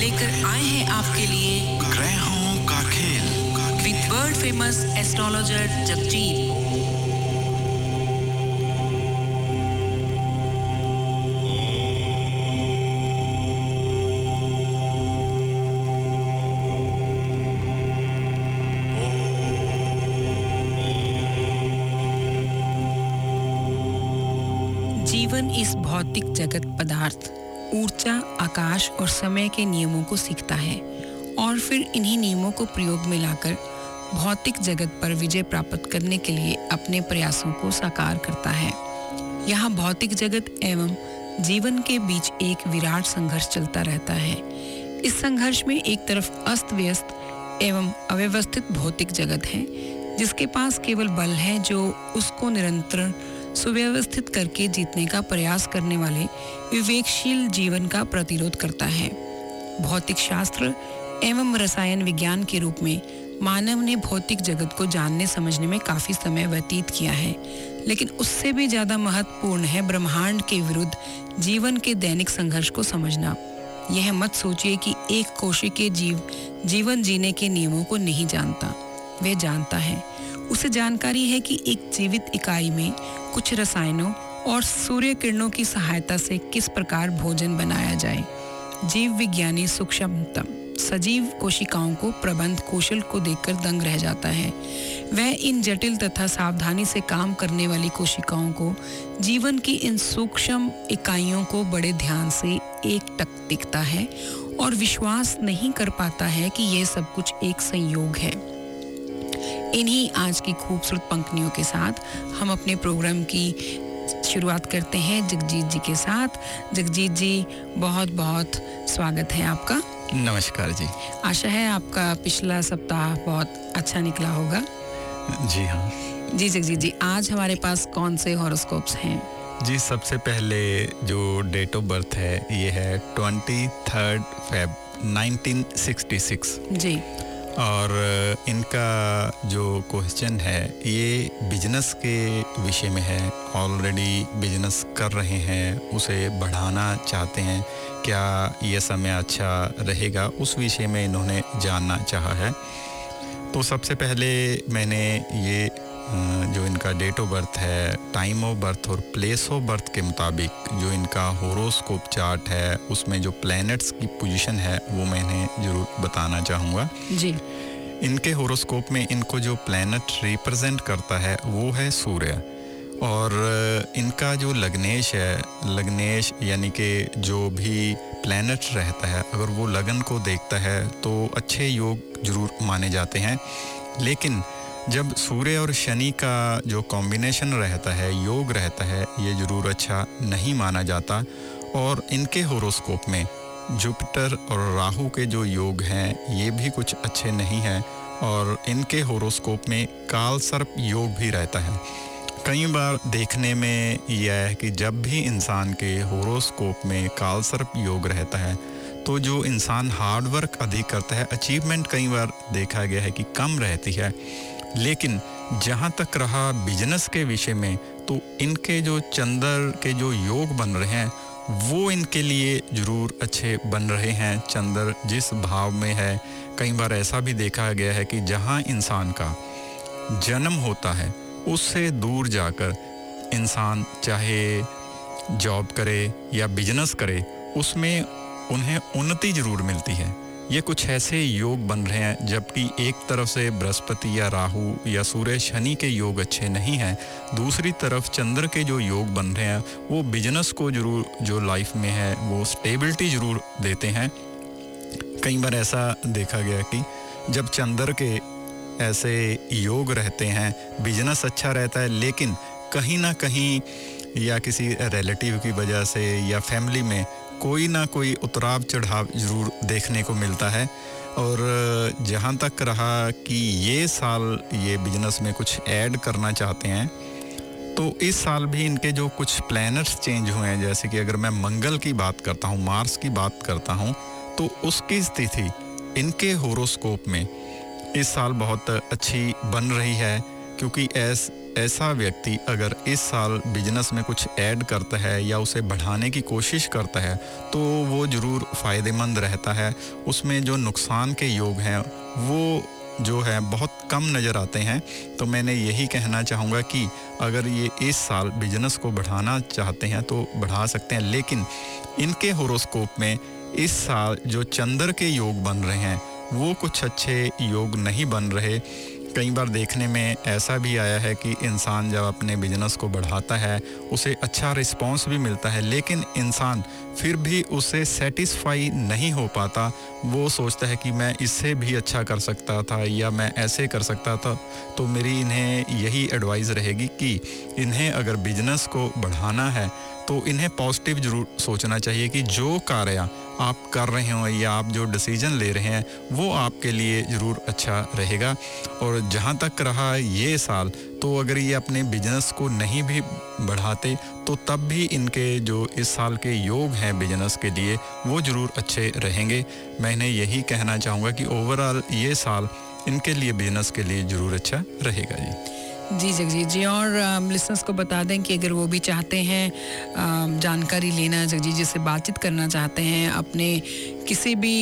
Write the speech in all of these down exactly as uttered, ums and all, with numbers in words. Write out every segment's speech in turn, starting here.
लेकर आए हैं आपके लिए ग्रहों का खेल with world famous astrologer Jagjit. जीवन इस भौतिक जगत पदार्थ, ऊर्जा, आकाश और समय के नियमों को सीखता है और फिर इन्हीं नियमों को प्रयोग में लाकर भौतिक जगत पर विजय प्राप्त करने के लिए अपने प्रयासों को साकार करता है। यहाँ भौतिक जगत एवं जीवन के बीच एक विराट संघर्ष चलता रहता है। इस संघर्ष में एक तरफ अस्त व्यस्त एवं अव्यवस्थित भौतिक जगत है, जिसके पास केवल बल है जो उसको निरंतर सुव्यवस्थित करके जीतने का प्रयास करने वाले विवेकशील जीवन का प्रतिरोध करता है। भौतिक शास्त्र एवं रसायन विज्ञान के रूप में मानव ने भौतिक जगत को जानने समझने में काफी समय व्यतीत किया है, लेकिन उससे भी ज्यादा महत्वपूर्ण है ब्रह्मांड के विरुद्ध जीवन के दैनिक संघर्ष को समझना। यह मत सोचिए कि एक कोशिकीय जीव जीवन जीने के नियमों को नहीं जानता, वह जानता है। उसे जानकारी है कि एक जीवित इकाई में कुछ रसायनों और सूर्य किरणों की सहायता से किस प्रकार भोजन बनाया जाए। जीव विज्ञानी सूक्ष्मतम सजीव कोशिकाओं को प्रबंध कौशल को देखकर दंग रह जाता है। वह इन जटिल तथा सावधानी से काम करने वाली कोशिकाओं को, जीवन की इन सूक्ष्म इकाइयों को बड़े ध्यान से एकटक दिखता है और विश्वास नहीं कर पाता है कि यह सब कुछ एक संयोग है। इन्हीं आज की खूबसूरत पंक्तियों के साथ हम अपने प्रोग्राम की शुरुआत करते हैं जगजीत जी के साथ। जगजीत जी, बहुत बहुत स्वागत है आपका। नमस्कार जी। आशा है आपका पिछला सप्ताह बहुत अच्छा निकला होगा। जी हाँ जी जगजीत जी, आज हमारे पास कौन से हॉरोस्कोप्स हैं? जी, सबसे पहले जो डेट ऑफ बर्थ है ये है twenty third Feb nineteen sixty six जी, और इनका जो क्वेश्चन है ये बिजनेस के विषय में है। ऑलरेडी बिजनेस कर रहे हैं, उसे बढ़ाना चाहते हैं, क्या ये समय अच्छा रहेगा, उस विषय में इन्होंने जानना चाहा है। तो सबसे पहले मैंने ये जो इनका डेट ऑफ बर्थ है, टाइम ऑफ बर्थ और प्लेस ऑफ बर्थ के मुताबिक जो इनका होरोस्कोप चार्ट है उसमें जो प्लैनेट्स की पोजीशन है वो मैंने ज़रूर बताना चाहूँगा जी। इनके होरोस्कोप में इनको जो प्लैनेट रिप्रेजेंट करता है वो है सूर्य, और इनका जो लग्नेश है, लग्नेश यानी कि जो भी प्लैनेट रहता है अगर वो लगन को देखता है तो अच्छे योग जरूर माने जाते हैं। लेकिन जब सूर्य और शनि का जो कॉम्बिनेशन रहता है, योग रहता है, ये ज़रूर अच्छा नहीं माना जाता। और इनके होरोस्कोप में जुपिटर और राहु के जो योग हैं ये भी कुछ अच्छे नहीं हैं, और इनके होरोस्कोप में काल सर्प योग भी रहता है। कई बार देखने में यह है कि जब भी इंसान के होरोस्कोप में काल सर्प योग रहता है तो जो इंसान हार्ड वर्क अधिक करता है, अचीवमेंट कई बार देखा गया है कि कम रहती है। लेकिन जहाँ तक रहा बिजनेस के विषय में, तो इनके जो चंद्र के जो योग बन रहे हैं वो इनके लिए ज़रूर अच्छे बन रहे हैं। चंद्र जिस भाव में है, कई बार ऐसा भी देखा गया है कि जहाँ इंसान का जन्म होता है उससे दूर जाकर इंसान चाहे जॉब करे या बिजनेस करे, उसमें उन्हें उन्नति ज़रूर मिलती है। ये कुछ ऐसे योग बन रहे हैं, जबकि एक तरफ से बृहस्पति या राहु या सूर्य शनि के योग अच्छे नहीं हैं, दूसरी तरफ चंद्र के जो योग बन रहे हैं वो बिजनेस को जरूर, जो लाइफ में है वो स्टेबिलिटी ज़रूर देते हैं। कई बार ऐसा देखा गया कि जब चंद्र के ऐसे योग रहते हैं, बिजनेस अच्छा रहता है, लेकिन कहीं ना कहीं या किसी रिलेटिव की वजह से या फैमिली में कोई ना कोई उतराव चढ़ाव ज़रूर देखने को मिलता है। और जहाँ तक रहा कि ये साल ये बिजनेस में कुछ ऐड करना चाहते हैं, तो इस साल भी इनके जो कुछ प्लैनेट्स चेंज हुए हैं, जैसे कि अगर मैं मंगल की बात करता हूँ, मार्स की बात करता हूँ, तो उसकी स्थिति इनके होरोस्कोप में इस साल बहुत अच्छी बन रही है। क्योंकि ऐस ऐसा व्यक्ति अगर इस साल बिजनेस में कुछ ऐड करता है या उसे बढ़ाने की कोशिश करता है तो वो ज़रूर फ़ायदेमंद रहता है। उसमें जो नुकसान के योग हैं वो जो है बहुत कम नज़र आते हैं। तो मैंने यही कहना चाहूँगा कि अगर ये इस साल बिजनेस को बढ़ाना चाहते हैं तो बढ़ा सकते हैं, लेकिन इनके होरोस्कोप में इस साल जो चंद्र के योग बन रहे हैं वो कुछ अच्छे योग नहीं बन रहे। कई बार देखने में ऐसा भी आया है कि इंसान जब अपने बिजनेस को बढ़ाता है उसे अच्छा रिस्पांस भी मिलता है, लेकिन इंसान फिर भी उससे सेटिस्फाई नहीं हो पाता। वो सोचता है कि मैं इससे भी अच्छा कर सकता था या मैं ऐसे कर सकता था। तो मेरी इन्हें यही एडवाइस रहेगी कि इन्हें अगर बिजनेस को बढ़ाना है तो इन्हें पॉजिटिव ज़रूर सोचना चाहिए कि जो कार्य आप कर रहे हो या आप जो डिसीजन ले रहे हैं वो आपके लिए ज़रूर अच्छा रहेगा। और जहाँ तक रहा ये साल, तो अगर ये अपने बिजनेस को नहीं भी बढ़ाते तो तब भी इनके जो इस साल के योग हैं बिजनेस के लिए वो ज़रूर अच्छे रहेंगे। मैं इन्हें यही कहना चाहूँगा कि ओवरऑल ये साल इनके लिए बिजनेस के लिए ज़रूर अच्छा रहेगा। जी जी जगजीत जी, और लिसनर्स को बता दें कि अगर वो भी चाहते हैं आ, जानकारी लेना, जगजीत जी से बातचीत करना चाहते हैं अपने किसी भी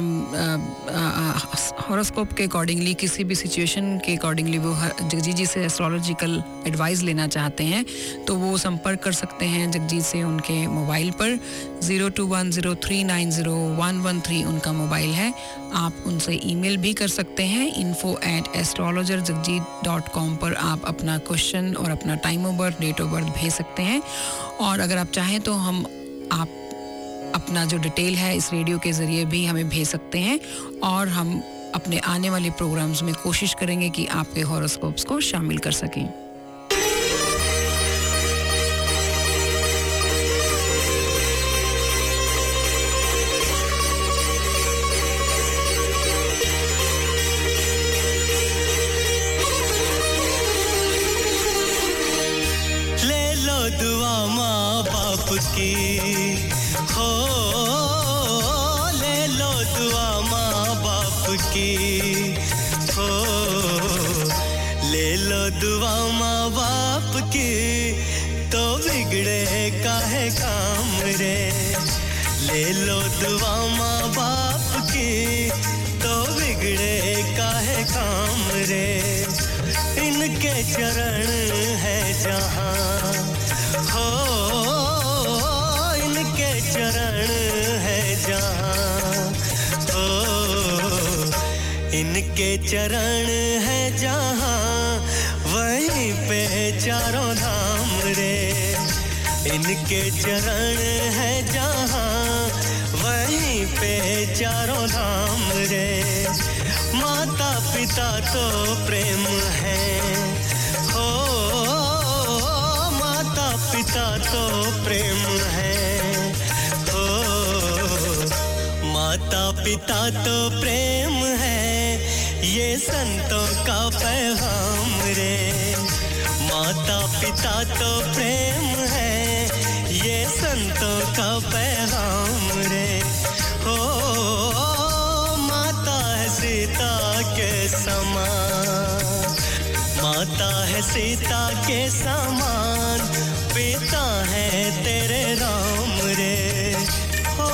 हॉरोस्कोप के अकॉर्डिंगली, किसी भी सिचुएशन के अकॉर्डिंगली वो जगजीत जी से एस्ट्रोलॉजिकल एडवाइस लेना चाहते हैं तो वो संपर्क कर सकते हैं जगजीत से उनके मोबाइल पर। Zero two one zero three nine zero one one three उनका मोबाइल है। आप उनसे ईमेल भी कर सकते हैं info at astrologer Jagjit dot com पर। आप अपना क्वेश्चन और अपना time of birth, date of birth भेज सकते हैं। और अगर आप चाहें तो हम आप अपना जो डिटेल है इस रेडियो के ज़रिए भी हमें भेज सकते हैं और हम अपने आने वाले प्रोग्राम्स में कोशिश करेंगे कि आपके हॉरोस्कोप्स को शामिल कर सकें। ले लो दुआ माँ बाप की, हो ले लो दुआ माँ बाप की, हो ले लो दुआ माँ बाप की, तो बिगड़े काहे काम रे। ले लो दुआ माँ बाप की, तो बिगड़े काहे काम रे। इनके चरण है जहाँ, हो इनके चरण है जहाँ, हो इनके चरण है जहाँ, वहीं पे चारों धाम रे। इनके चरण है जहाँ, वहीं पे चारों धाम रे। माता पिता तो प्रेम है, हो माता पिता तो प्रेम है, हो माता पिता तो प्रेम है, ये संतों का पैगाम रे। माता पिता तो प्रेम है, ये संतों का पैगाम रे। हो माता है सीता के समान, माता है सीता के समान, पिता है तेरे राम रे। हो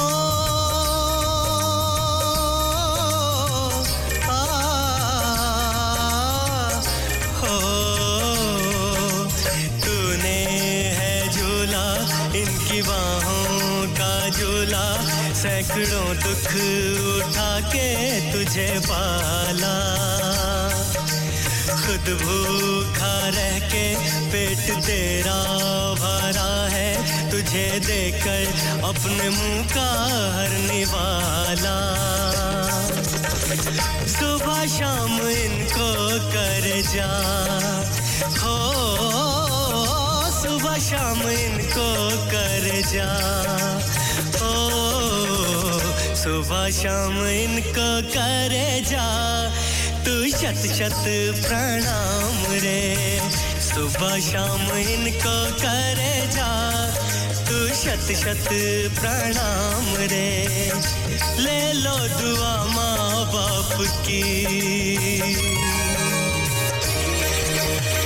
आ, हो तूने है झूला इनकी बाहों का झूला, सैकड़ों दुख उठा के तुझे पाला। खुद भूखा रह के पेट तेरा भरा है, तुझे देकर अपने मुंह का हर निवाला। सुबह शाम इनको कर जा, हो सुबह शाम इनको कर जा, हो सुबह शाम इनको करे जा, तू शत शत प्रणाम रे। सुबह शाम इनको करे जा, तू शत शत प्रणाम रे। ले लो दुआ माँ बाप की।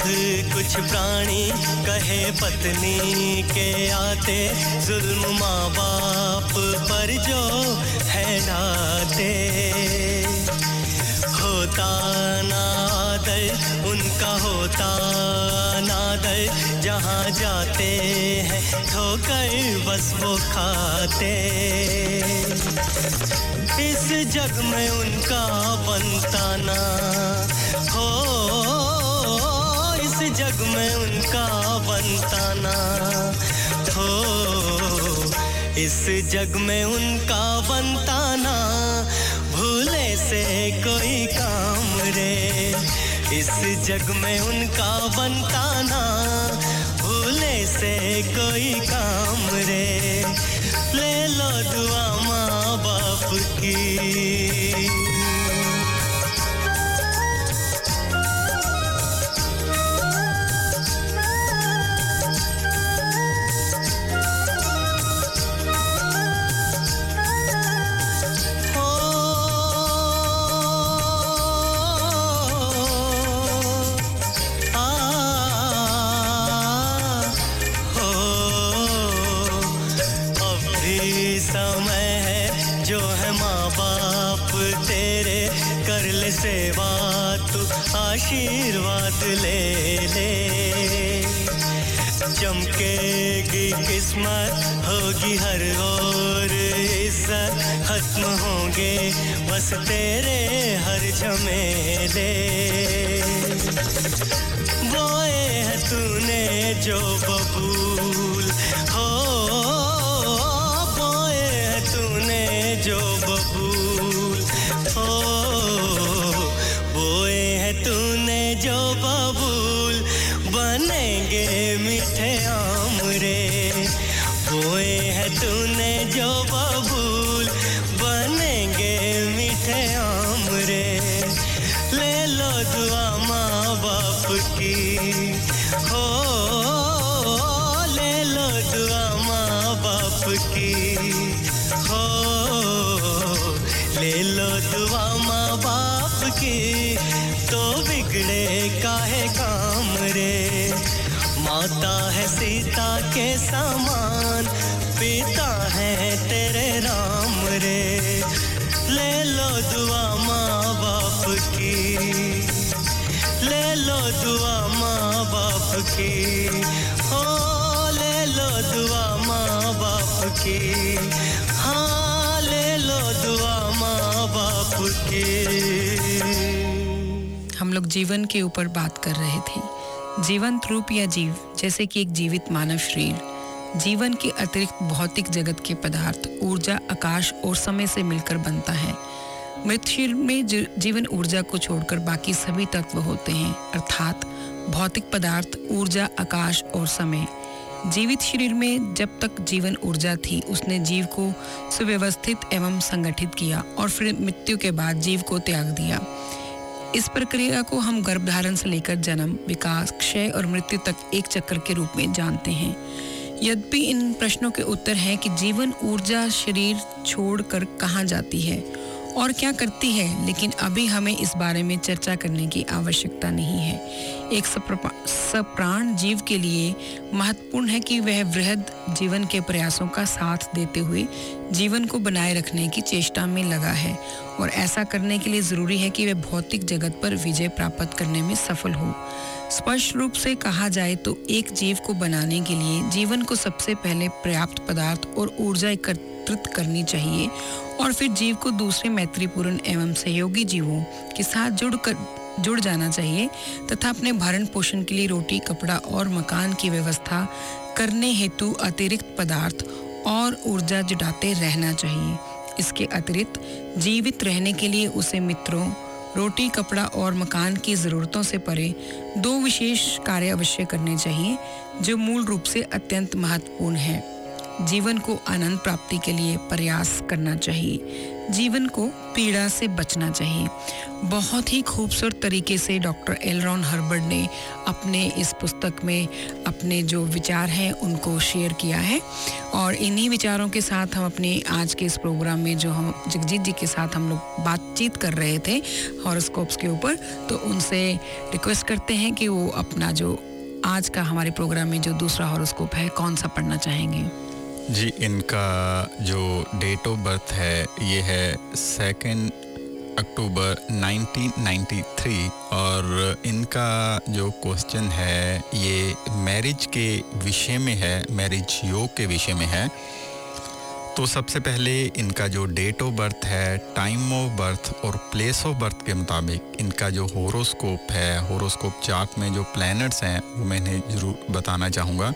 कुछ प्राणी कहे पत्नी के आते, जुल्म माँ बाप पर जो है ढाते। होता नादर उनका होता नादर, जहाँ जाते हैं ठोकर बस वो खाते। इस जग में उनका बनता ना हो, इस जग में उनका बनता ना हो, इस जग में उनका बनता ना भूले से कोई काम रे। इस जग में उनका बनता ना भूले से कोई काम रे। ले लो दुआ माँ बाप की। सेवा तू आशीर्वाद ले ले, चमकेगी किस्मत होगी हर ओर इज्जत, खत्म होंगे बस तेरे हर झमेले। बोए है तूने जो बबूल हो, बोए है तूने जो बबूल हो, तूने जो बबूल बनेंगे मीठे आम रे। बोए है तूने जो बबूल बनेंगे मीठे आम रे। ले लो दुआ माँ बाप की हो, ले लो दुआ माँ बाप की हो, ले लो दुआ माँ बाप की। तो बिगड़े काहे काम रे। माता है सीता के समान, पिता है तेरे राम रे। ले लो दुआ माँ बाप की, ले लो दुआ माँ बाप की हो, ले लो दुआ माँ बाप की। हाँ ले लो दुआ माँ बाप की। हम लोग जीवन के ऊपर बात कर रहे थे। जीवंत रूप या जीव जैसे कि एक जीवित मानव शरीर, जीवन के अतिरिक्त भौतिक जगत के पदार्थ, ऊर्जा, आकाश और समय से मिलकर बनता है। मृत शरीर में जीवन ऊर्जा को छोड़कर बाकी सभी तत्व होते हैं, अर्थात भौतिक पदार्थ, ऊर्जा, आकाश और समय। जीवित शरीर में जब तक जीवन ऊर्जा थी, उसने जीव को सुव्यवस्थित एवं संगठित किया और फिर मृत्यु के बाद जीव को त्याग दिया। इस प्रक्रिया को हम गर्भधारण से लेकर जन्म, विकास, क्षय और मृत्यु तक एक चक्र के रूप में जानते हैं। यद्यपि इन प्रश्नों के उत्तर हैं कि जीवन ऊर्जा शरीर छोड़कर कहाँ जाती है और क्या करती है, लेकिन अभी हमें इस बारे में चर्चा करने की आवश्यकता नहीं है। एक सप्राण जीव के लिए महत्वपूर्ण है कि वह वृहद जीवन के प्रयासों का साथ देते हुए जीवन को बनाए रखने की चेष्टा में लगा है, और ऐसा करने के लिए जरूरी है कि वह भौतिक जगत पर विजय प्राप्त करने में सफल हो। स्पष्ट रूप से कहा जाए तो एक जीव को बनाने के लिए जीवन को सबसे पहले पर्याप्त पदार्थ और ऊर्जा एकत्रित करनी चाहिए, और फिर जीव को दूसरे मैत्रीपूर्ण एवं सहयोगी जीवों के साथ जुड़ कर जुड़ जाना चाहिए तथा अपने भरण पोषण के लिए रोटी, कपड़ा और मकान की व्यवस्था करने हेतु अतिरिक्त पदार्थ और ऊर्जा जुटाते रहना चाहिए। इसके अतिरिक्त जीवित रहने के लिए उसे मित्रों, रोटी, कपड़ा और मकान की ज़रूरतों से परे दो विशेष कार्य अवश्य करने चाहिए जो मूल रूप से अत्यंत महत्वपूर्ण है। जीवन को आनंद प्राप्ति के लिए प्रयास करना चाहिए। जीवन को पीड़ा से बचना चाहिए। बहुत ही खूबसूरत तरीके से डॉक्टर एल रॉन हर्बर्ट ने अपने इस पुस्तक में अपने जो विचार हैं उनको शेयर किया है, और इन्हीं विचारों के साथ हम अपने आज के इस प्रोग्राम में जो हम जगजीत जी के साथ हम लोग बातचीत कर रहे थे हॉरोस्कोप्स के ऊपर, तो उनसे रिक्वेस्ट करते हैं कि वो अपना जो आज का हमारे प्रोग्राम में जो दूसरा हॉरोस्कोप है कौन सा पढ़ना चाहेंगे। जी, इनका जो डेट ऑफ बर्थ है ये है second October nineteen ninety three, और इनका जो क्वेश्चन है ये मैरिज के विषय में है, मैरिज योग के विषय में है। तो सबसे पहले इनका जो डेट ऑफ बर्थ है, टाइम ऑफ बर्थ और प्लेस ऑफ बर्थ के मुताबिक इनका जो होरोस्कोप है, होरोस्कोप चार्ट में जो प्लैनेट्स हैं वो मैंने ज़रूर बताना चाहूँगा।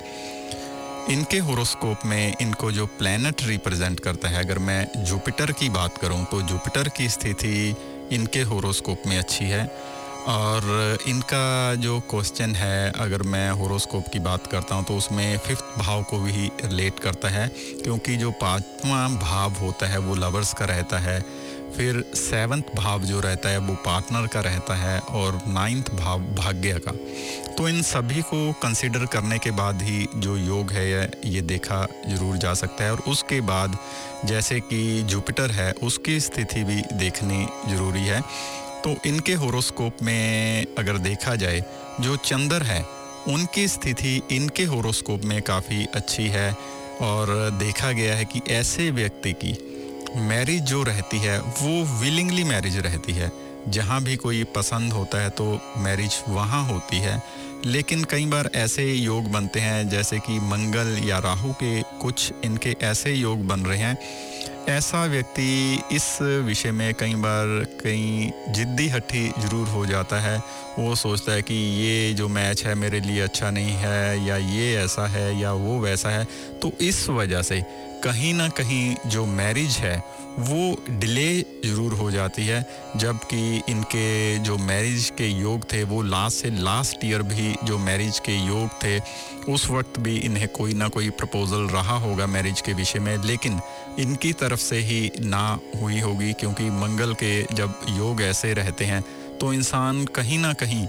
इनके होरोस्कोप में इनको जो प्लैनेट रिप्रेजेंट करता है, अगर मैं जुपिटर की बात करूं तो जुपिटर की स्थिति इनके होरोस्कोप में अच्छी है। और इनका जो क्वेश्चन है, अगर मैं होरोस्कोप की बात करता हूं तो उसमें फिफ्थ भाव को भी रिलेट करता है, क्योंकि जो पांचवा भाव होता है वो लवर्स का रहता है, फिर सेवन्थ भाव जो रहता है वो पार्टनर का रहता है, और नाइन्थ भाव भाग्य का। तो इन सभी को कंसिडर करने के बाद ही जो योग है ये देखा जरूर जा सकता है। और उसके बाद जैसे कि जुपिटर है उसकी स्थिति भी देखनी ज़रूरी है। तो इनके होरोस्कोप में अगर देखा जाए, जो चंद्र है उनकी स्थिति इनके होरोस्कोप में काफ़ी अच्छी है, और देखा गया है कि ऐसे व्यक्ति की मैरिज जो रहती है वो विलिंगली मैरिज रहती है। जहाँ भी कोई पसंद होता है तो मैरिज वहाँ होती है। लेकिन कई बार ऐसे योग बनते हैं जैसे कि मंगल या राहु के कुछ इनके ऐसे योग बन रहे हैं, ऐसा व्यक्ति इस विषय में कई बार कहीं जिद्दी हट्टी ज़रूर हो जाता है। वो सोचता है कि ये जो मैच है मेरे लिए अच्छा नहीं है, या ये ऐसा है या वो वैसा है। तो इस वजह से कहीं ना कहीं जो मैरिज है वो डिले ज़रूर हो जाती है, जबकि इनके जो मैरिज के योग थे वो लास्ट से लास्ट ईयर भी जो मैरिज के योग थे उस वक्त भी इन्हें कोई ना कोई प्रपोज़ल रहा होगा मैरिज के विषय में, लेकिन इनकी तरफ से ही ना हुई होगी। क्योंकि मंगल के जब योग ऐसे रहते हैं तो इंसान कहीं ना कहीं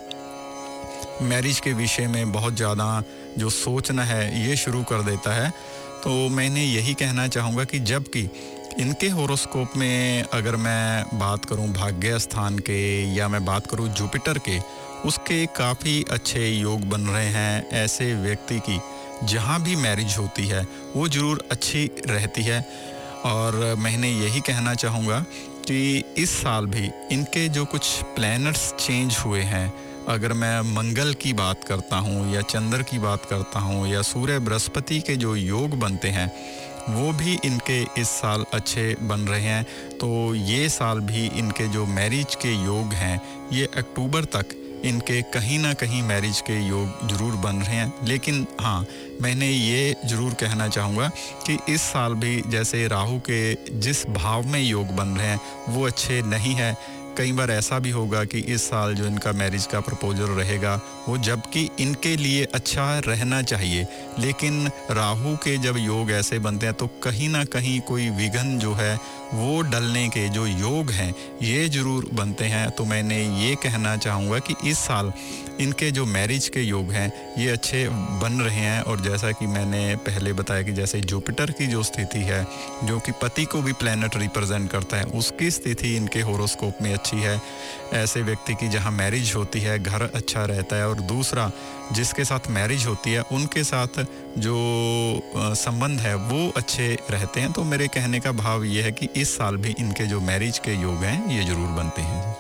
मैरिज के विषय में बहुत ज़्यादा जो सोचना है ये शुरू कर देता है। तो मैंने यही कहना चाहूँगा कि जबकि इनके होरोस्कोप में अगर मैं बात करूं भाग्य स्थान के, या मैं बात करूं जुपिटर के, उसके काफ़ी अच्छे योग बन रहे हैं। ऐसे व्यक्ति की जहां भी मैरिज होती है वो ज़रूर अच्छी रहती है। और मैंने यही कहना चाहूँगा कि इस साल भी इनके जो कुछ प्लैनेट्स चेंज हुए हैं, अगर मैं मंगल की बात करता हूँ या चंद्र की बात करता हूँ या सूर्य बृहस्पति के जो योग बनते हैं वो भी इनके इस साल अच्छे बन रहे हैं। तो ये साल भी इनके जो मैरिज के योग हैं ये अक्टूबर तक इनके कहीं ना कहीं मैरिज के योग ज़रूर बन रहे हैं। लेकिन हाँ, मैंने ये ज़रूर कहना चाहूँगा कि इस साल भी जैसे राहु के जिस भाव में योग बन रहे हैं वो अच्छे नहीं है। कई बार ऐसा भी होगा कि इस साल जो इनका मैरिज का प्रपोजल रहेगा वो जबकि इनके लिए अच्छा रहना चाहिए, लेकिन राहु के जब योग ऐसे बनते हैं तो कहीं ना कहीं कोई विघ्न जो है वो डलने के जो योग हैं ये ज़रूर बनते हैं। तो मैंने ये कहना चाहूँगा कि इस साल इनके जो मैरिज के योग हैं ये अच्छे बन रहे हैं। और जैसा कि मैंने पहले बताया कि जैसे जुपिटर की जो स्थिति है जो कि पति को भी प्लैनेट रिप्रेजेंट करता है, उसकी स्थिति इनके होरोस्कोप में अच्छी है। ऐसे व्यक्ति की जहां मैरिज होती है घर अच्छा रहता है, और दूसरा जिसके साथ मैरिज होती है उनके साथ जो संबंध है वो अच्छे रहते हैं। तो मेरे कहने का भाव ये है कि इस साल भी इनके जो मैरिज के योग हैं ये ज़रूर बनते हैं।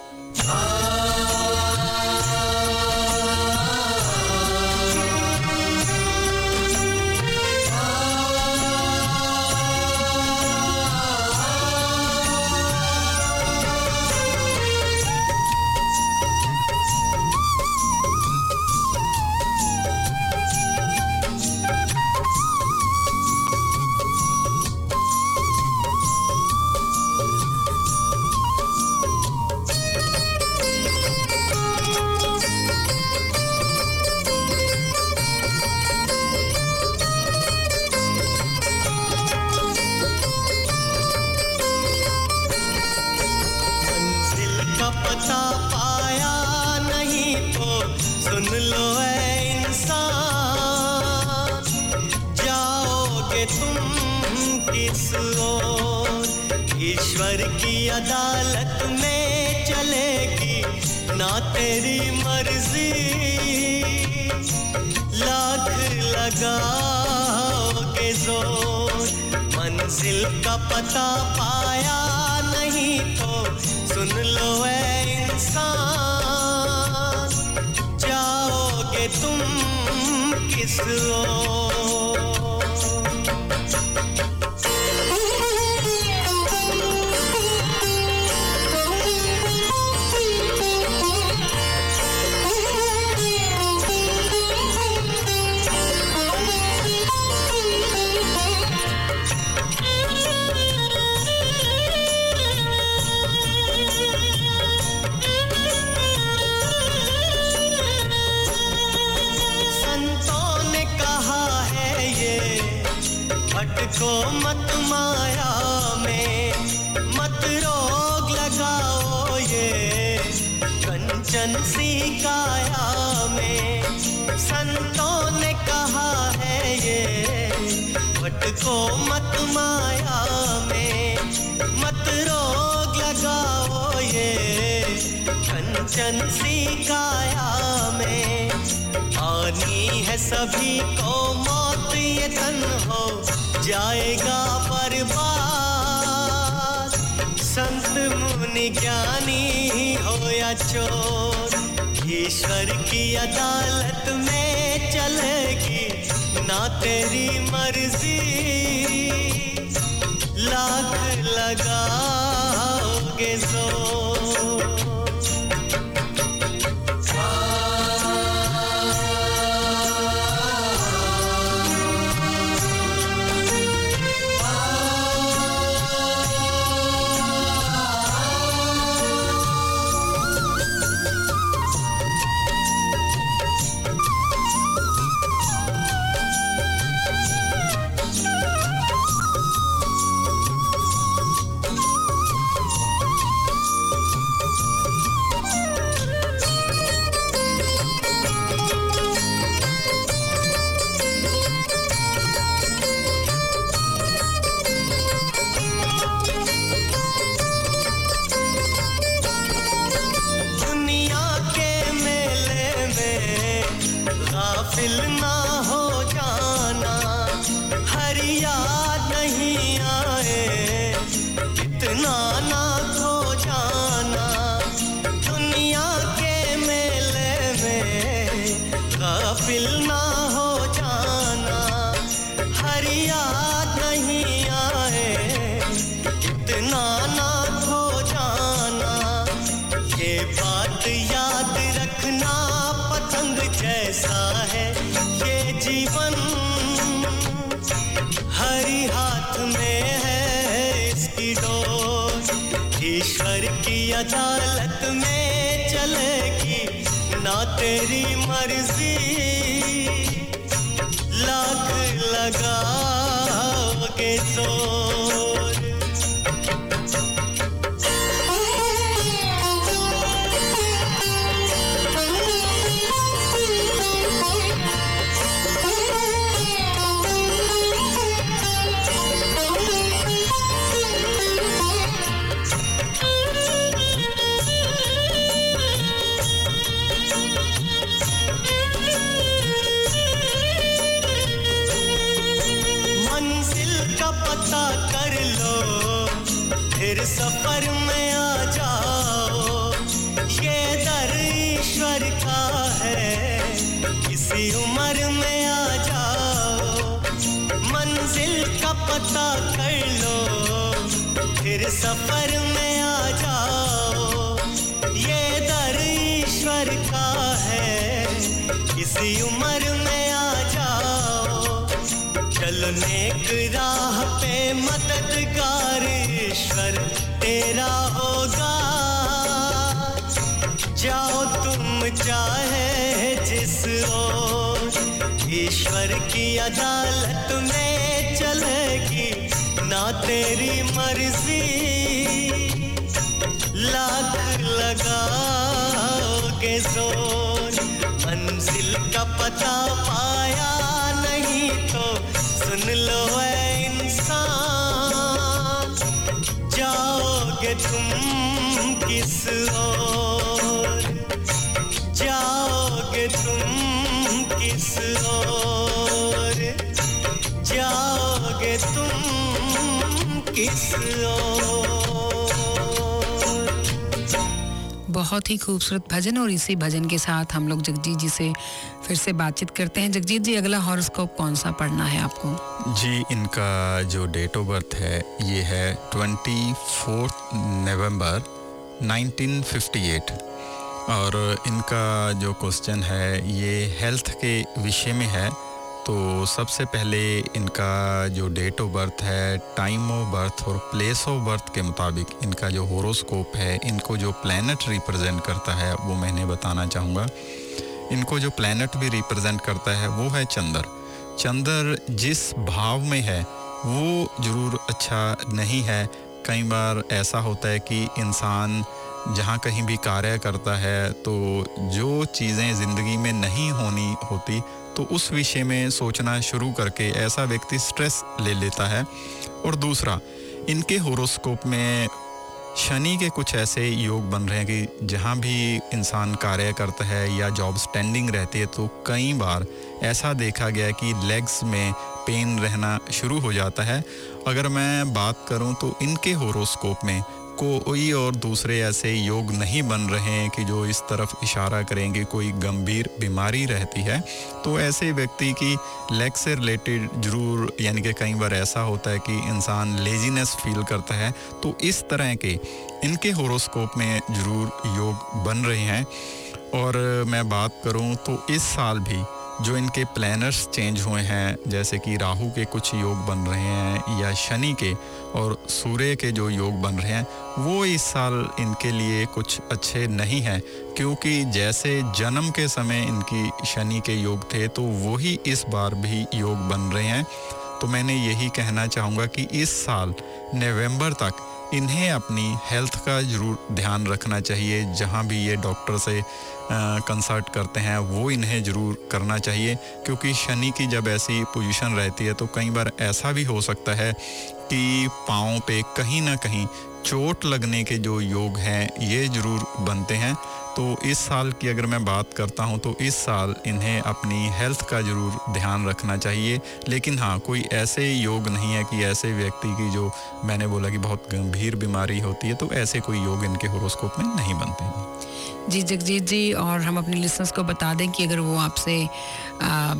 का पता पाया नहीं तो सुन लो ऐ इंसान जाओगे तुम किस ओर ईश्वर की अदालत में चलेगी ना तेरी मर्जी लाख लगाओगे जोर मंजिल का पता पाया नहीं तो सुन लो ऐ इंसान जाओगे तुम किस ओर को मत माया में मत रोग लगाओ ये कंचन सी काया में संतों ने कहा है ये वट को मत माया में मत रोग लगाओ ये कंचन सी काया में आनी है सभी को मौत ये तन हो जाएगा बर्बाद संत मुनि ज्ञानी हो या चोर ईश्वर की अदालत में चलेगी ना तेरी मर्जी लाख लगाओगे जोर अदालत में चलेगी ना तेरी मर्जी लाख लगाओगे जोर सफर में आ जाओ ये दर ईश्वर का है किसी उम्र में आ जाओ मंजिल का पता कर लो फिर सफर में आ जाओ ये दर ईश्वर का है किसी उम्र में आ जाओ चलो नेक राह पे मददगार ईश्वर तेरा होगा जाओ तुम चाहे जिस ओर ईश्वर की अदालत में चलेगी ना तेरी मर्जी लाख लगाओगे जोर, मंजिल का पता पाया नहीं तो सुन लो ऐ इंसान, जाओगे तुम किस ओर, जाओगे तुम किस ओर, जाओगे तुम किस ओर। बहुत ही खूबसूरत भजन, और इसी भजन के साथ हम लोग जगजीत जी से फिर से बातचीत करते हैं। जगजीत जी, अगला हॉरोस्कोप कौन सा पढ़ना है आपको? जी, इनका जो डेट ऑफ बर्थ है ये है चौबीस नवंबर नाइनटीन फिफ्टी एट, और इनका जो क्वेश्चन है ये हेल्थ के विषय में है। तो सबसे पहले इनका जो डेट ऑफ बर्थ है, टाइम ऑफ बर्थ और प्लेस ऑफ बर्थ के मुताबिक इनका जो होरोस्कोप है, इनको जो प्लैनेट रिप्रेजेंट करता है वो मैंने बताना चाहूँगा। इनको जो प्लैनेट भी रिप्रेजेंट करता है वो है चंद्र। चंद्र जिस भाव में है वो ज़रूर अच्छा नहीं है। कई बार ऐसा होता है कि इंसान जहाँ कहीं भी कार्य करता है तो जो चीज़ें ज़िंदगी में नहीं होनी होती तो उस विषय में सोचना शुरू करके ऐसा व्यक्ति स्ट्रेस ले लेता है। और दूसरा, इनके होरोस्कोप में शनि के कुछ ऐसे योग बन रहे हैं कि जहाँ भी इंसान कार्य करता है या जॉब स्टैंडिंग रहती है तो कई बार ऐसा देखा गया कि लेग्स में पेन रहना शुरू हो जाता है। अगर मैं बात करूँ तो इनके होरोस्कोप में कोई और दूसरे ऐसे योग नहीं बन रहे हैं कि जो इस तरफ इशारा करेंगे कोई गंभीर बीमारी रहती है। तो ऐसे व्यक्ति की लेग से रिलेटेड ज़रूर, यानी कि कई बार ऐसा होता है कि इंसान लेजीनेस फील करता है, तो इस तरह के इनके होरोस्कोप में ज़रूर योग बन रहे हैं। और मैं बात करूं तो इस साल भी जो इनके प्लैनर्स चेंज हुए हैं, जैसे कि राहु के कुछ योग बन रहे हैं या शनि के और सूर्य के जो योग बन रहे हैं, वो इस साल इनके लिए कुछ अच्छे नहीं हैं, क्योंकि जैसे जन्म के समय इनकी शनि के योग थे तो वही इस बार भी योग बन रहे हैं। तो मैंने यही कहना चाहूँगा कि इस साल नवंबर तक इन्हें अपनी हेल्थ का ज़रूर ध्यान रखना चाहिए। जहाँ भी ये डॉक्टर से कंसल्ट करते हैं वो इन्हें ज़रूर करना चाहिए, क्योंकि शनि की जब ऐसी पोजीशन रहती है तो कई बार ऐसा भी हो सकता है कि पाँव पे कहीं ना कहीं चोट लगने के जो योग हैं ये ज़रूर बनते हैं। तो इस साल की अगर मैं बात करता हूं तो इस साल इन्हें अपनी हेल्थ का ज़रूर ध्यान रखना चाहिए। लेकिन हाँ, कोई ऐसे योग नहीं है कि ऐसे व्यक्ति की जो मैंने बोला कि बहुत गंभीर बीमारी होती है, तो ऐसे कोई योग इनके होरोस्कोप में नहीं बनते हैं। जी जगजीत जी, और हम अपने लिसनर्स को बता दें कि अगर वो आपसे आ,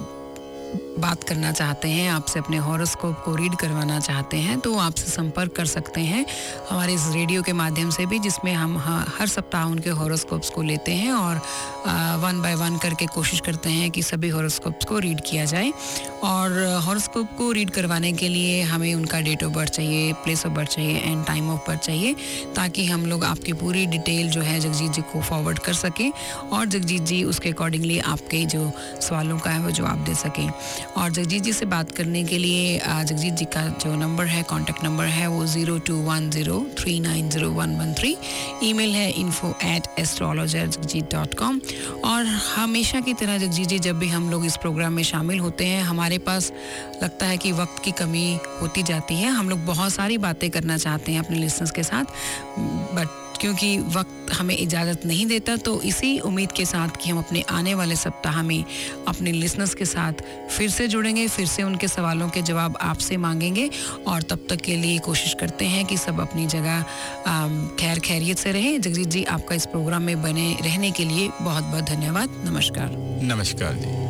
बात करना चाहते हैं, आपसे अपने हॉरोस्कोप को रीड करवाना चाहते हैं, तो आपसे संपर्क कर सकते हैं हमारे इस रेडियो के माध्यम से भी, जिसमें हम हर सप्ताह उनके हॉरोस्कोप्स को लेते हैं और वन बाय वन करके कोशिश करते हैं कि सभी हॉरोस्कोप्स को रीड किया जाए। और हॉरोस्कोप को रीड करवाने के लिए हमें उनका डेट ऑफ बर्थ चाहिए, प्लेस ऑफ बर्थ चाहिए एंड टाइम ऑफ बर्थ चाहिए, ताकि हम लोग आपकी पूरी डिटेल जो है जगजीत जी को फॉरवर्ड कर सकें और जगजीत जी उसके अकॉर्डिंगली आपके जो सवालों का है वो जवाब दे सकें। और जगजीत जी से बात करने के लिए जगजीत जी का जो नंबर है, कॉन्टैक्ट नंबर है, वो zero two one zero three nine zero one one three, email है info at astrologer Jagjit dot com. और हमेशा की तरह जगजीत जी, जब भी हम लोग इस प्रोग्राम में शामिल होते हैं, हमारे पास लगता है कि वक्त की कमी होती जाती है। हम लोग बहुत सारी बातें करना चाहते हैं अपने लिसनर्स के साथ, बट क्योंकि वक्त हमें इजाज़त नहीं देता, तो इसी उम्मीद के साथ कि हम अपने आने वाले सप्ताह में अपने लिसनर्स के साथ फिर से जुड़ेंगे, फिर से उनके सवालों के जवाब आपसे मांगेंगे। और तब तक के लिए कोशिश करते हैं कि सब अपनी जगह खैर खैरियत से रहें। जगजीत जी, आपका इस प्रोग्राम में बने रहने के लिए बहुत बहुत धन्यवाद। नमस्कार। नमस्कार जी।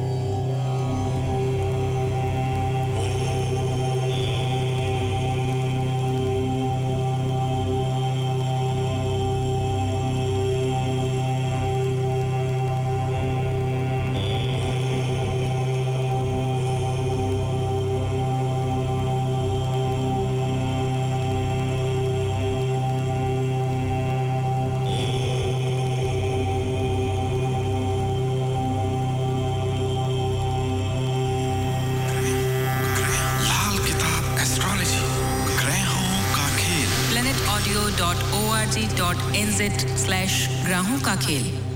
G dot N Z slash ग्राहों का खेल।